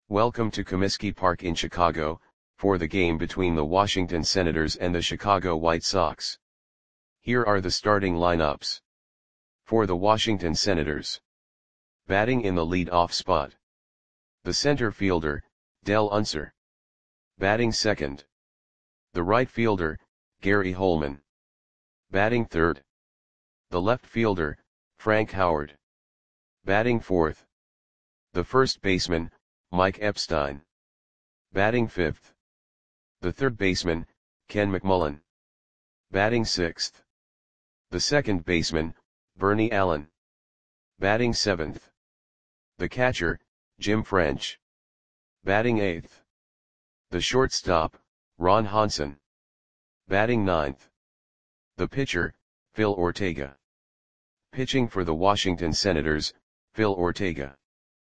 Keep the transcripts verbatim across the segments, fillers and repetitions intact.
Welcome to Comiskey Park in Chicago, for the game between the Washington Senators and the Chicago White Sox. Here are the starting lineups. For the Washington Senators. Batting in the lead-off spot. The center fielder, Dell Unser. Batting second. The right fielder, Gary Holman. Batting third. The left fielder, Frank Howard. Batting fourth. The first baseman, Mike Epstein. Batting fifth. The third baseman, Ken McMullen. Batting sixth. The second baseman, Bernie Allen. Batting seventh. The catcher, Jim French. Batting eighth. The shortstop, Ron Hansen. Batting ninth. The pitcher, Phil Ortega. Pitching for the Washington Senators, Phil Ortega.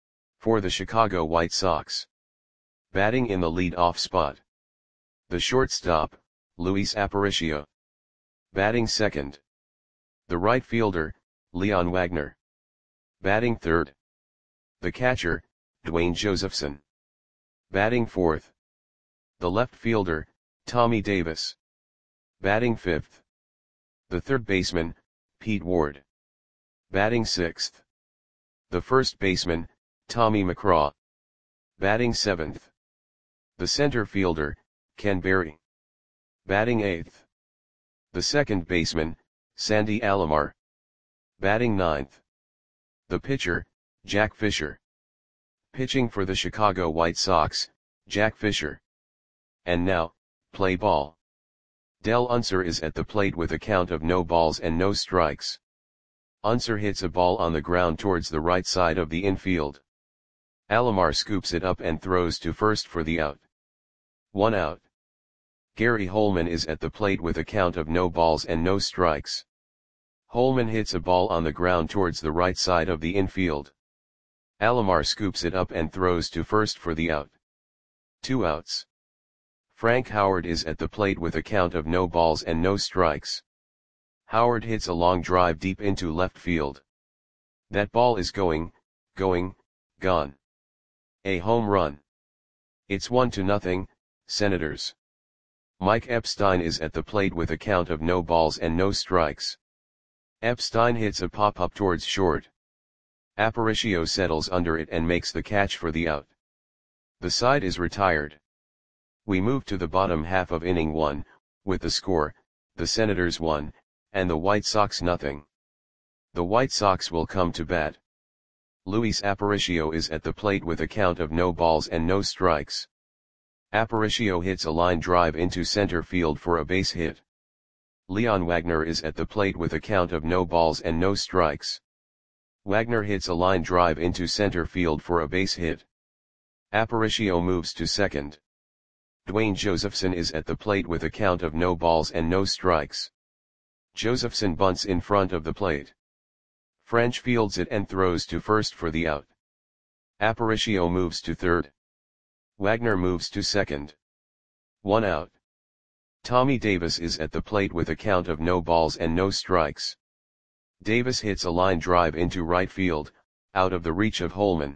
For the Chicago White Sox. Batting in the lead-off spot. The shortstop, Luis Aparicio. Batting second. The right fielder, Leon Wagner. Batting third. The catcher, Dwayne Josephson. Batting fourth. The left fielder, Tommy Davis. Batting fifth. The third baseman, Pete Ward. Batting sixth. The first baseman, Tommy McCraw. Batting seventh. The center fielder, Ken Berry. Batting eighth. The second baseman, Sandy Alomar. Batting ninth. The pitcher, Jack Fisher. Pitching for the Chicago White Sox, Jack Fisher. And now, play ball. Dell Unser is at the plate with a count of no balls and no strikes. Unser hits a ball on the ground towards the right side of the infield. Alomar scoops it up and throws to first for the out. One out. Gary Holman is at the plate with a count of no balls and no strikes. Holman hits a ball on the ground towards the right side of the infield. Alomar scoops it up and throws to first for the out. Two outs. Frank Howard is at the plate with a count of no balls and no strikes. Howard hits a long drive deep into left field. That ball is going, going, gone. A home run. It's one to nothing, Senators. Mike Epstein is at the plate with a count of no balls and no strikes. Epstein hits a pop-up towards short. Aparicio settles under it and makes the catch for the out. The side is retired. We move to the bottom half of inning one, with the score, the Senators one, and the White Sox nothing. The White Sox will come to bat. Luis Aparicio is at the plate with a count of no balls and no strikes. Aparicio hits a line drive into center field for a base hit. Leon Wagner is at the plate with a count of no balls and no strikes. Wagner hits a line drive into center field for a base hit. Aparicio moves to second. Dwayne Josephson is at the plate with a count of no balls and no strikes. Josephson bunts in front of the plate. French fields it and throws to first for the out. Aparicio moves to third. Wagner moves to second. One out. Tommy Davis is at the plate with a count of no balls and no strikes. Davis hits a line drive into right field, out of the reach of Holman.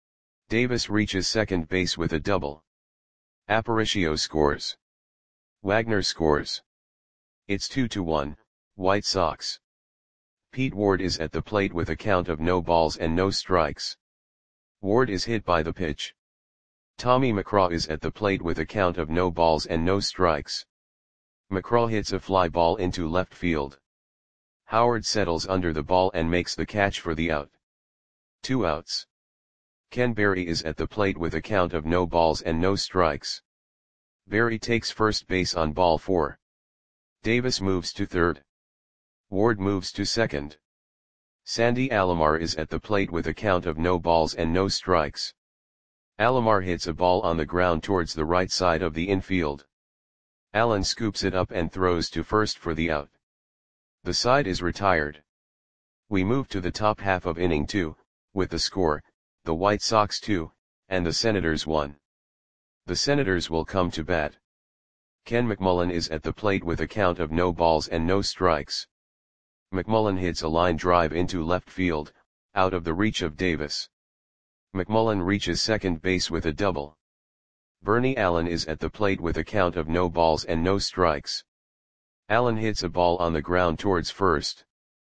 Davis reaches second base with a double. Aparicio scores. Wagner scores. It's two to one, White Sox. Pete Ward is at the plate with a count of no balls and no strikes. Ward is hit by the pitch. Tommy McCraw is at the plate with a count of no balls and no strikes. McCraw hits a fly ball into left field. Howard settles under the ball and makes the catch for the out. Two outs. Ken Berry is at the plate with a count of no balls and no strikes. Berry takes first base on ball four. Davis moves to third. Ward moves to second. Sandy Alomar is at the plate with a count of no balls and no strikes. Alomar hits a ball on the ground towards the right side of the infield. Allen scoops it up and throws to first for the out. The side is retired. We move to the top half of inning two, with the score, the White Sox two, and the Senators one. The Senators will come to bat. Ken McMullen is at the plate with a count of no balls and no strikes. McMullen hits a line drive into left field, out of the reach of Davis. McMullen reaches second base with a double. Bernie Allen is at the plate with a count of no balls and no strikes. Allen hits a ball on the ground towards first.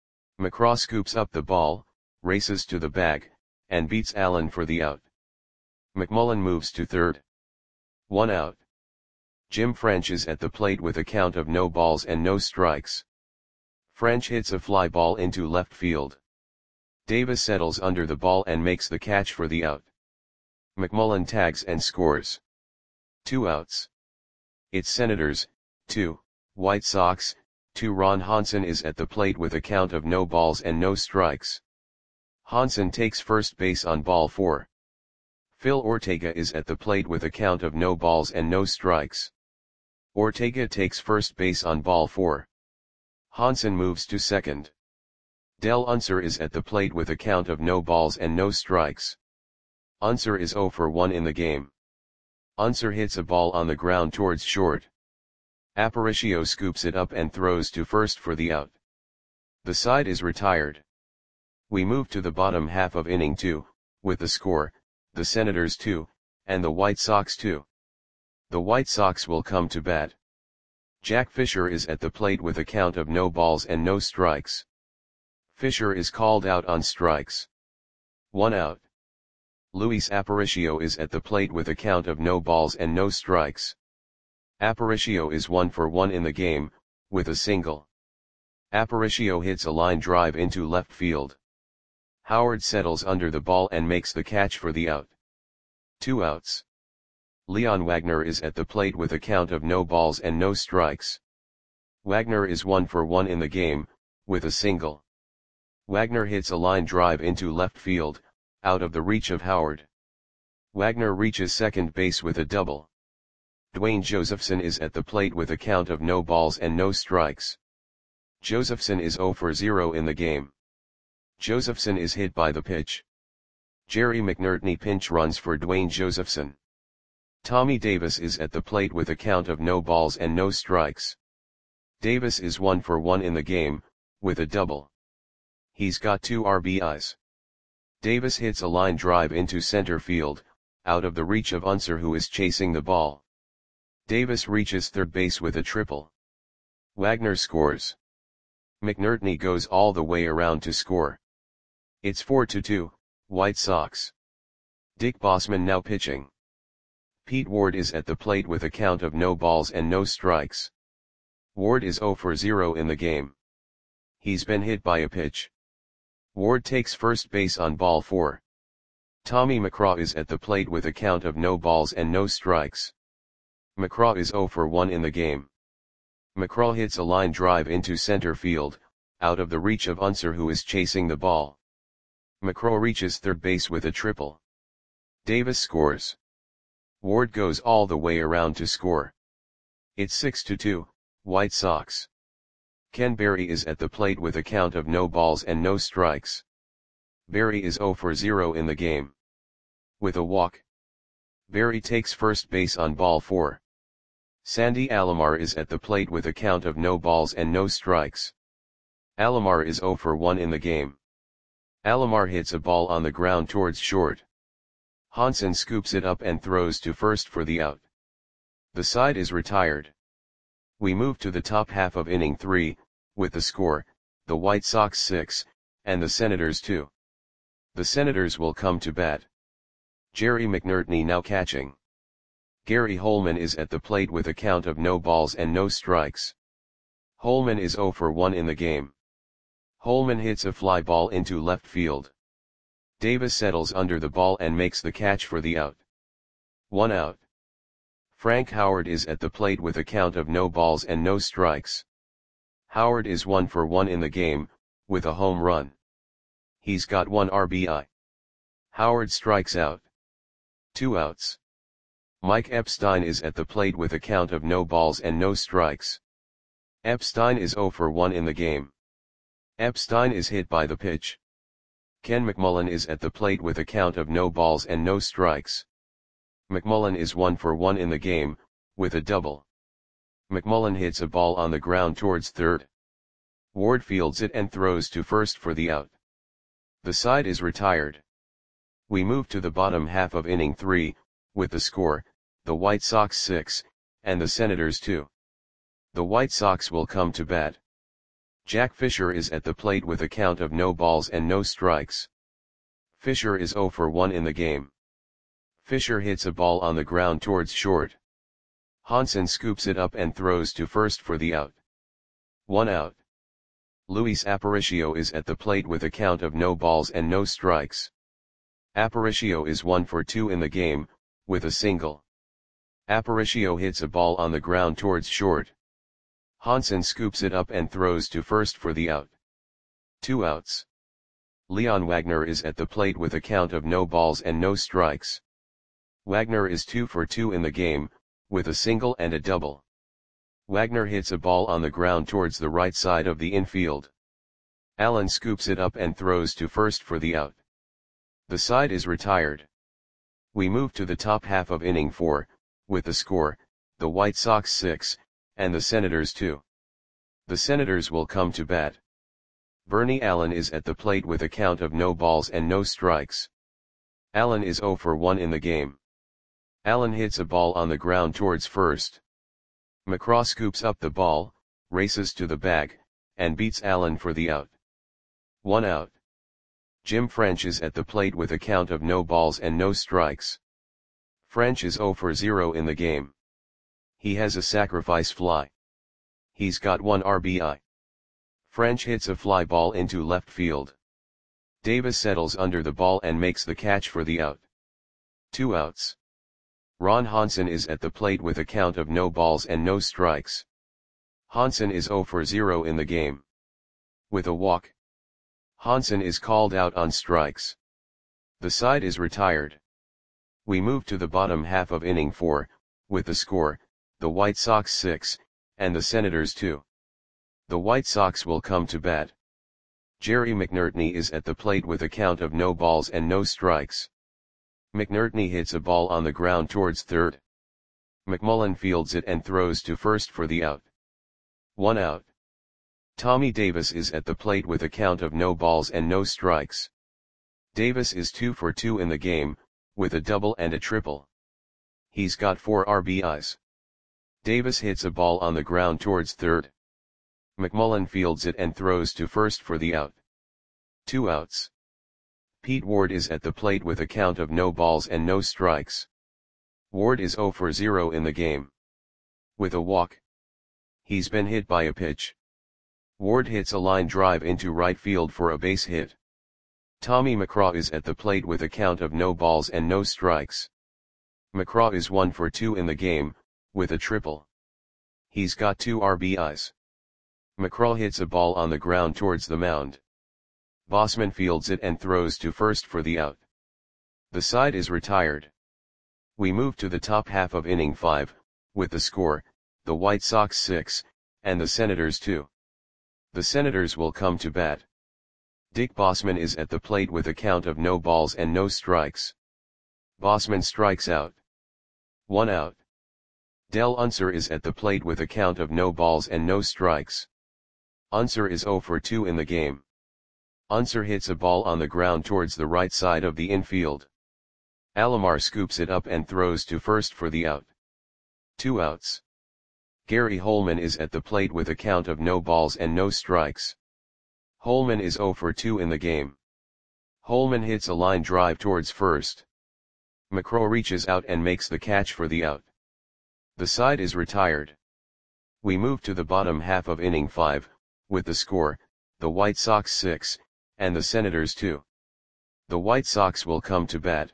McCraw scoops up the ball, races to the bag, and beats Allen for the out. McMullen moves to third. One out. Jim French is at the plate with a count of no balls and no strikes. French hits a fly ball into left field. Davis settles under the ball and makes the catch for the out. McMullen tags and scores. Two outs. It's Senators, two, White Sox, two. Ron Hansen is at the plate with a count of no balls and no strikes. Hansen takes first base on ball four. Phil Ortega is at the plate with a count of no balls and no strikes. Ortega takes first base on ball four. Hansen moves to second. Del Unser is at the plate with a count of no balls and no strikes. Unser is zero for one in the game. Unser hits a ball on the ground towards short. Aparicio scoops it up and throws to first for the out. The side is retired. We move to the bottom half of inning two, with the score, the Senators two, and the White Sox two. The White Sox will come to bat. Jack Fisher is at the plate with a count of no balls and no strikes. Fisher is called out on strikes. One out. Luis Aparicio is at the plate with a count of no balls and no strikes. Aparicio is one for one in the game, with a single. Aparicio hits a line drive into left field. Howard settles under the ball and makes the catch for the out. Two outs. Leon Wagner is at the plate with a count of no balls and no strikes. Wagner is one for one in the game, with a single. Wagner hits a line drive into left field, out of the reach of Howard. Wagner reaches second base with a double. Dwayne Josephson is at the plate with a count of no balls and no strikes. Josephson is zero for zero in the game. Josephson is hit by the pitch. Jerry McNertney pinch runs for Dwayne Josephson. Tommy Davis is at the plate with a count of no balls and no strikes. Davis is one for one in the game, with a double. He's got two R B Is. Davis hits a line drive into center field, out of the reach of Unser who is chasing the ball. Davis reaches third base with a triple. Wagner scores. McNertney goes all the way around to score. It's four to two, White Sox. Dick Bossman now pitching. Pete Ward is at the plate with a count of no balls and no strikes. Ward is zero for zero in the game. He's been hit by a pitch. Ward takes first base on ball four. Tommy McCraw is at the plate with a count of no balls and no strikes. McCraw is zero for one in the game. McCraw hits a line drive into center field, out of the reach of Unser who is chasing the ball. McCraw reaches third base with a triple. Davis scores. Ward goes all the way around to score. It's six to two, White Sox. Ken Berry is at the plate with a count of no balls and no strikes. Berry is zero for zero in the game. With a walk. Berry takes first base on ball four. Sandy Alomar is at the plate with a count of no balls and no strikes. Alomar is zero for one in the game. Alomar hits a ball on the ground towards short. Hansen scoops it up and throws to first for the out. The side is retired. We move to the top half of inning three, with the score, the White Sox six, and the Senators two. The Senators will come to bat. Jerry McNertney now catching. Gary Holman is at the plate with a count of no balls and no strikes. Holman is zero for one in the game. Holman hits a fly ball into left field. Davis settles under the ball and makes the catch for the out. One out. Frank Howard is at the plate with a count of no balls and no strikes. Howard is one for one in the game, with a home run. He's got one R B I. Howard strikes out. Two outs. Mike Epstein is at the plate with a count of no balls and no strikes. Epstein is zero for one in the game. Epstein is hit by the pitch. Ken McMullen is at the plate with a count of no balls and no strikes. McMullen is one for one in the game, with a double. McMullen hits a ball on the ground towards third. Ward fields it and throws to first for the out. The side is retired. We move to the bottom half of inning three, with the score, the White Sox six, and the Senators two. The White Sox will come to bat. Jack Fisher is at the plate with a count of no balls and no strikes. Fisher is oh for one in the game. Fisher hits a ball on the ground towards short. Hansen scoops it up and throws to first for the out. One out. Luis Aparicio is at the plate with a count of no balls and no strikes. Aparicio is one for two in the game, with a single. Aparicio hits a ball on the ground towards short. Hansen scoops it up and throws to first for the out. Two outs. Leon Wagner is at the plate with a count of no balls and no strikes. Wagner is two for two in the game, with a single and a double. Wagner hits a ball on the ground towards the right side of the infield. Allen scoops it up and throws to first for the out. The side is retired. We move to the top half of inning four, with the score, the White Sox six, and the Senators two. The Senators will come to bat. Bernie Allen is at the plate with a count of no balls and no strikes. Allen is oh for one in the game. Allen hits a ball on the ground towards first. McCraw scoops up the ball, races to the bag, and beats Allen for the out. One out. Jim French is at the plate with a count of no balls and no strikes. French is oh for zero in the game. He has a sacrifice fly. He's got one R B I. French hits a fly ball into left field. Davis settles under the ball and makes the catch for the out. Two outs. Ron Hansen is at the plate with a count of no balls and no strikes. Hansen is oh for zero in the game. With a walk. Hansen is called out on strikes. The side is retired. We move to the bottom half of inning four, with the score, the White Sox six, and the Senators two. The White Sox will come to bat. Jerry McNertney is at the plate with a count of no balls and no strikes. McNertney hits a ball on the ground towards third. McMullen fields it and throws to first for the out. One out. Tommy Davis is at the plate with a count of no balls and no strikes. Davis is two for two in the game, with a double and a triple. He's got four R B Is. Davis hits a ball on the ground towards third. McMullen fields it and throws to first for the out. Two outs. Pete Ward is at the plate with a count of no balls and no strikes. Ward is oh for zero in the game. With a walk. He's been hit by a pitch. Ward hits a line drive into right field for a base hit. Tommy McCraw is at the plate with a count of no balls and no strikes. McCraw is one for two in the game, with a triple. He's got two R B Is. McCraw hits a ball on the ground towards the mound. Bossman fields it and throws to first for the out. The side is retired. We move to the top half of inning five, with the score, the White Sox six, and the Senators two. The Senators will come to bat. Dick Bossman is at the plate with a count of no balls and no strikes. Bossman strikes out. One out. Del Unser is at the plate with a count of no balls and no strikes. Unser is oh for two in the game. Unser hits a ball on the ground towards the right side of the infield. Alomar scoops it up and throws to first for the out. Two outs. Gary Holman is at the plate with a count of no balls and no strikes. Holman is oh for two in the game. Holman hits a line drive towards first. McCraw reaches out and makes the catch for the out. The side is retired. We move to the bottom half of inning five, with the score, the White Sox six, and the Senators two. The White Sox will come to bat.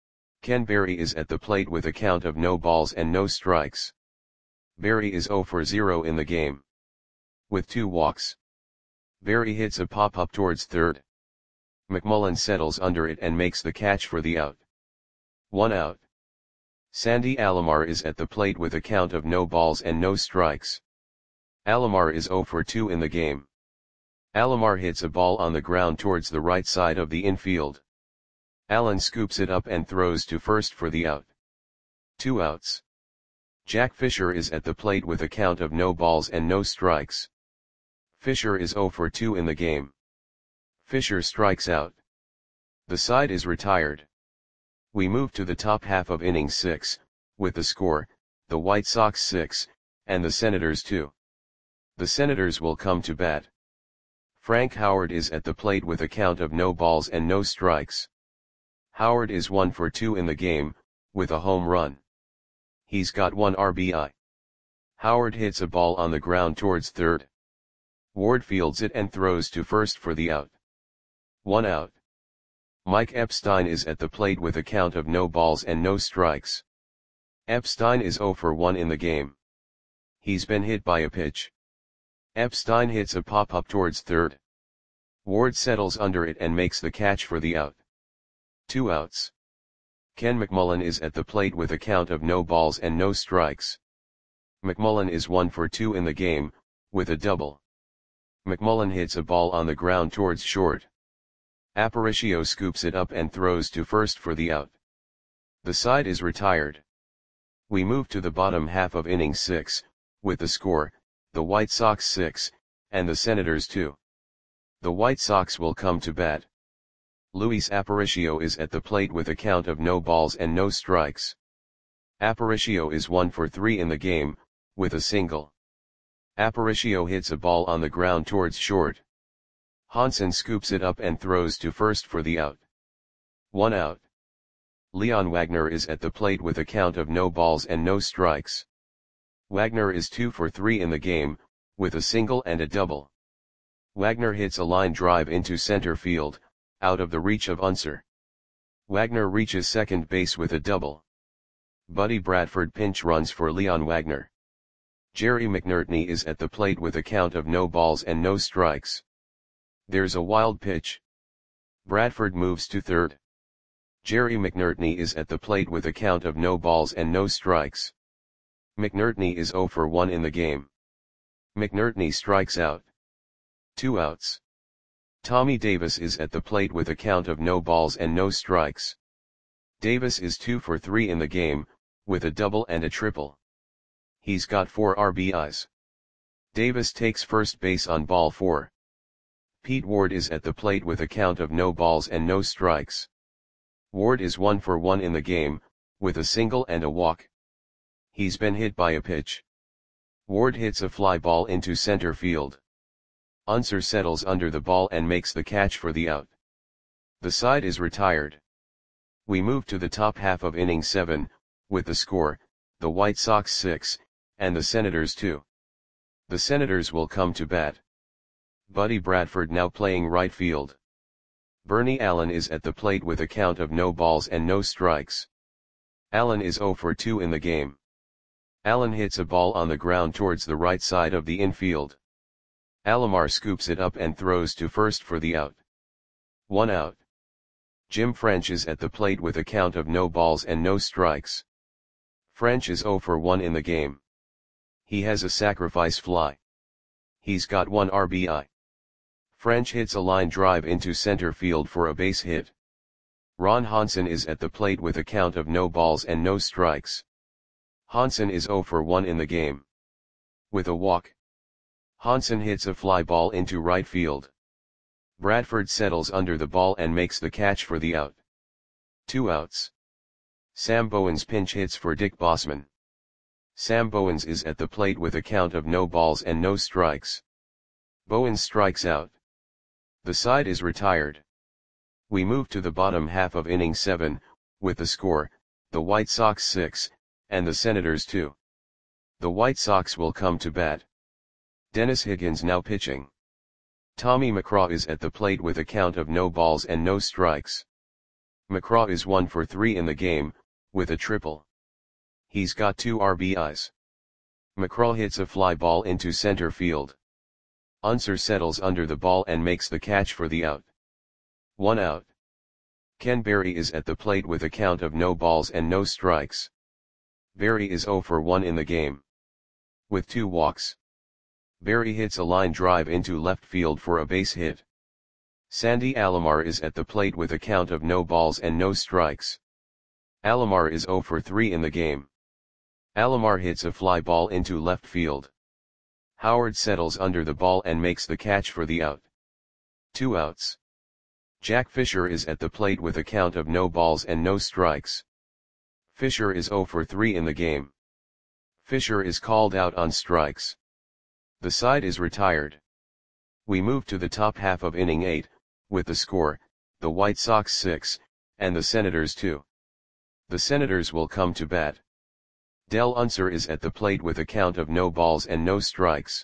Ken Berry is at the plate with a count of no balls and no strikes. Berry is oh for zero in the game. With two walks. Berry hits a pop-up towards third. McMullen settles under it and makes the catch for the out. One out. Sandy Alomar is at the plate with a count of no balls and no strikes. Alomar is oh for two in the game. Alomar hits a ball on the ground towards the right side of the infield. Allen scoops it up and throws to first for the out. Two outs. Jack Fisher is at the plate with a count of no balls and no strikes. Fisher is oh for two in the game. Fisher strikes out. The side is retired. We move to the top half of inning six, with the score, the White Sox six, and the Senators two. The Senators will come to bat. Frank Howard is at the plate with a count of no balls and no strikes. Howard is one for two in the game, with a home run. He's got one R B I. Howard hits a ball on the ground towards third. Ward fields it and throws to first for the out. One out. Mike Epstein is at the plate with a count of no balls and no strikes. Epstein is zero for one in the game. He's been hit by a pitch. Epstein hits a pop-up towards third. Ward settles under it and makes the catch for the out. Two outs. Ken McMullen is at the plate with a count of no balls and no strikes. McMullen is one for two in the game, with a double. McMullen hits a ball on the ground towards short. Aparicio scoops it up and throws to first for the out. The side is retired. We move to the bottom half of inning six, with the score, the White Sox six, and the Senators two. The White Sox will come to bat. Luis Aparicio is at the plate with a count of no balls and no strikes. Aparicio is one for three in the game, with a single. Aparicio hits a ball on the ground towards short. Hansen scoops it up and throws to first for the out. One out. Leon Wagner is at the plate with a count of no balls and no strikes. Wagner is two for three in the game, with a single and a double. Wagner hits a line drive into center field, out of the reach of Unser. Wagner reaches second base with a double. Buddy Bradford pinch runs for Leon Wagner. Jerry McNertney is at the plate with a count of no balls and no strikes. There's a wild pitch. Bradford moves to third. Jerry McNertney is at the plate with a count of no balls and no strikes. McNertney is zero for one in the game. McNertney strikes out. Two outs. Tommy Davis is at the plate with a count of no balls and no strikes. Davis is two for three in the game, with a double and a triple. He's got four R B Is. Davis takes first base on ball four. Pete Ward is at the plate with a count of no balls and no strikes. Ward is one for one in the game, with a single and a walk. He's been hit by a pitch. Ward hits a fly ball into center field. Unser settles under the ball and makes the catch for the out. The side is retired. We move to the top half of inning seven, with the score, the White Sox six, and the Senators two. The Senators will come to bat. Buddy Bradford now playing right field. Bernie Allen is at the plate with a count of no balls and no strikes. Allen is zero for two in the game. Allen hits a ball on the ground towards the right side of the infield. Alomar scoops it up and throws to first for the out. One out. Jim French is at the plate with a count of no balls and no strikes. French is zero for one in the game. He has a sacrifice fly. He's got one R B I. French hits a line drive into center field for a base hit. Ron Hansen is at the plate with a count of no balls and no strikes. Hansen is zero for one in the game. With a walk. Hansen hits a fly ball into right field. Bradford settles under the ball and makes the catch for the out. Two outs. Sam Bowens pinch hits for Dick Bossman. Sam Bowens is at the plate with a count of no balls and no strikes. Bowens strikes out. The side is retired. We move to the bottom half of inning seven, with the score, the White Sox six, and the Senators two. The White Sox will come to bat. Dennis Higgins now pitching. Tommy McCraw is at the plate with a count of no balls and no strikes. McCraw is one for three in the game, with a triple. He's got two R B Is. McCraw hits a fly ball into center field. Unser settles under the ball and makes the catch for the out. One out. Ken Berry is at the plate with a count of no balls and no strikes. Berry is zero for one in the game. With two walks. Berry hits a line drive into left field for a base hit. Sandy Alomar is at the plate with a count of no balls and no strikes. Alomar is zero for three in the game. Alomar hits a fly ball into left field. Howard settles under the ball and makes the catch for the out. Two outs. Jack Fisher is at the plate with a count of no balls and no strikes. Fisher is zero for three in the game. Fisher is called out on strikes. The side is retired. We move to the top half of inning eight, with the score, the White Sox six, and the Senators two. The Senators will come to bat. Del Unser is at the plate with a count of no balls and no strikes.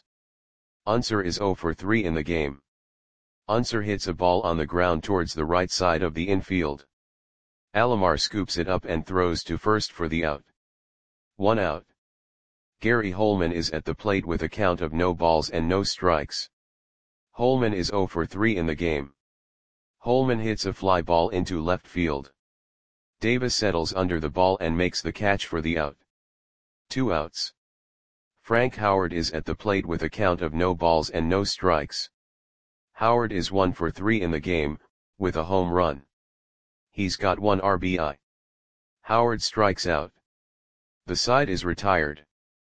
Unser is zero for three in the game. Unser hits a ball on the ground towards the right side of the infield. Alomar scoops it up and throws to first for the out. One out. Gary Holman is at the plate with a count of no balls and no strikes. Holman is zero for three in the game. Holman hits a fly ball into left field. Davis settles under the ball and makes the catch for the out. Two outs. Frank Howard is at the plate with a count of no balls and no strikes. Howard is one for three in the game, with a home run. He's got one R B I. Howard strikes out. The side is retired.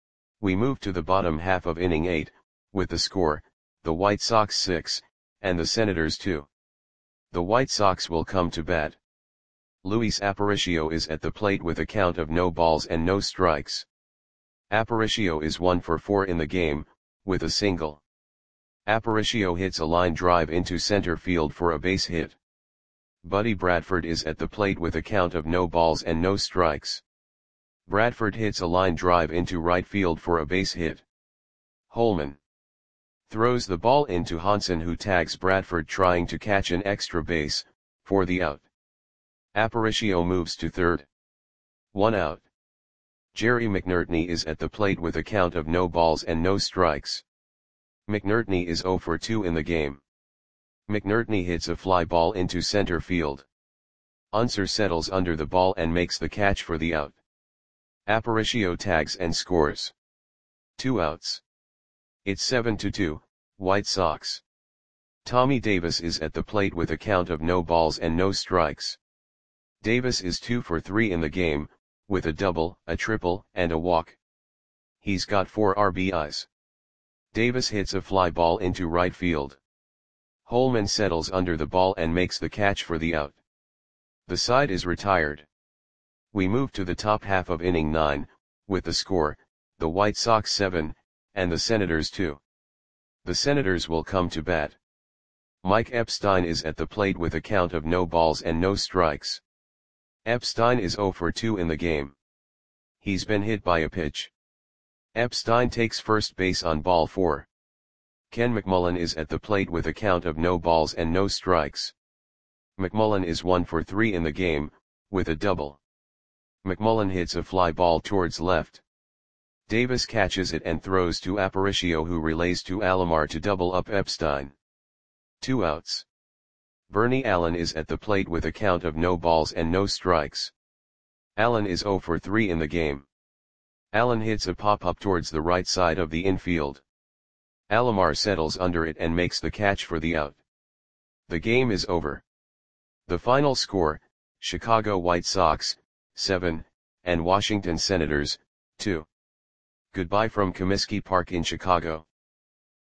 We move to the bottom half of inning eight, with the score, the White Sox six, and the Senators two. The White Sox will come to bat. Luis Aparicio is at the plate with a count of no balls and no strikes. Aparicio is one for four in the game, with a single. Aparicio hits a line drive into center field for a base hit. Buddy Bradford is at the plate with a count of no balls and no strikes. Bradford hits a line drive into right field for a base hit. Holman throws the ball into Hansen, who tags Bradford trying to catch an extra base, for the out. Aparicio moves to third. One out. Jerry McNertney is at the plate with a count of no balls and no strikes. McNertney is zero for two in the game. McNertney hits a fly ball into center field. Unser settles under the ball and makes the catch for the out. Aparicio tags and scores. Two outs. It's seven to two, White Sox. Tommy Davis is at the plate with a count of no balls and no strikes. Davis is two for three in the game, with a double, a triple, and a walk. He's got four R B Is. Davis hits a fly ball into right field. Holman settles under the ball and makes the catch for the out. The side is retired. We move to the top half of inning nine, with the score, the White Sox seven, and the Senators two. The Senators will come to bat. Mike Epstein is at the plate with a count of no balls and no strikes. Epstein is zero for two in the game. He's been hit by a pitch. Epstein takes first base on ball four. Ken McMullen is at the plate with a count of no balls and no strikes. McMullen is one for three in the game, with a double. McMullen hits a fly ball towards left. Davis catches it and throws to Aparicio, who relays to Alomar to double up Epstein. Two outs. Bernie Allen is at the plate with a count of no balls and no strikes. Allen is zero for three in the game. Allen hits a pop-up towards the right side of the infield. Alomar settles under it and makes the catch for the out. The game is over. The final score, Chicago White Sox, seven, and Washington Senators, two. Goodbye from Comiskey Park in Chicago.